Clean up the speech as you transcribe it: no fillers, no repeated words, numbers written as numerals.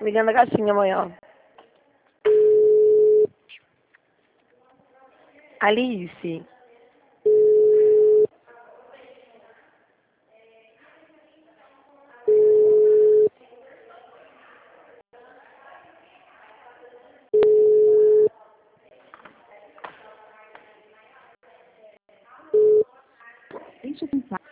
Ligando a caixinha amanhã. Alice. Deixa eu pensar.